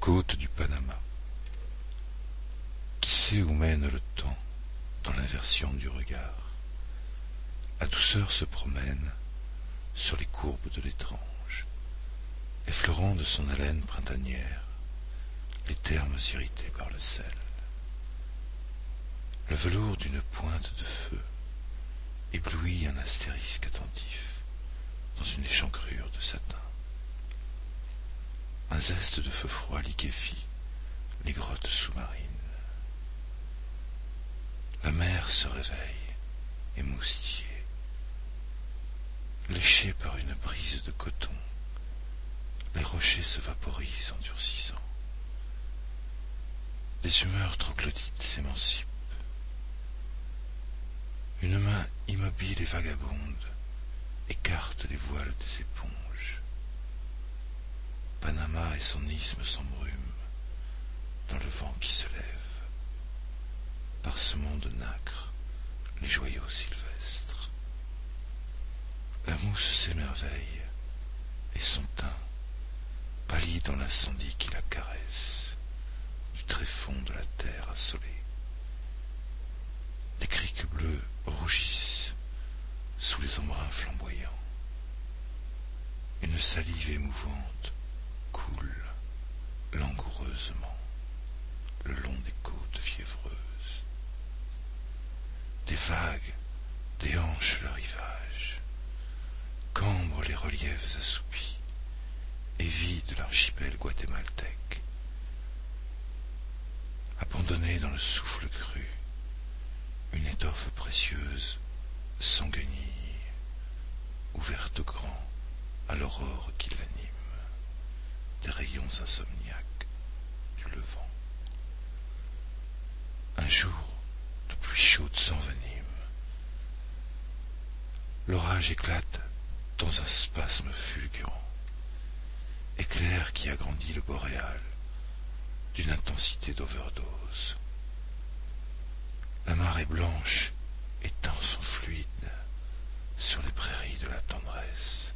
côtes du Panama. Qui sait où mène le temps dans l'inversion du regard? La douceur se promène sur les courbes de l'étrange, effleurant de son haleine printanière les termes irrités par le sel. Le velours d'une pointe de feu éblouit un astérisque attentif dans une échancrure de satin. Un zeste de feu froid liquéfie les grottes sous-marines. La mer se réveille, émoustillée, léchée par une brise de coton. Les rochers se vaporisent en durcissant. Des humeurs troglodytes s'émancipent. Une main immobile et vagabonde écarte les voiles des éponges. Panama et son isthme s'embrument dans le vent qui se lève, parsemant de nacre les joyaux sylvestres. La mousse s'émerveille et son teint pâlit dans l'incendie qui la caresse du tréfonds de la terre assolée. Des criques bleues rougissent sous les embruns flamboyants. Une salive émouvante coule langoureusement le long des côtes fiévreuses. Des vagues déhanchent le rivage, cambrent les reliefs assoupis et vident l'archipel guatémaltèque. Abandonnée dans le souffle cru, une étoffe précieuse s'enguenille, ouverte grand à l'aurore qui l'anime, des rayons insomniaques du levant. Un jour de pluie chaude s'envenime. L'orage éclate dans un spasme fulgurant, éclair qui agrandit le boréal d'une intensité d'overdose. La marée blanche étend son fluide sur les prairies de la tendresse.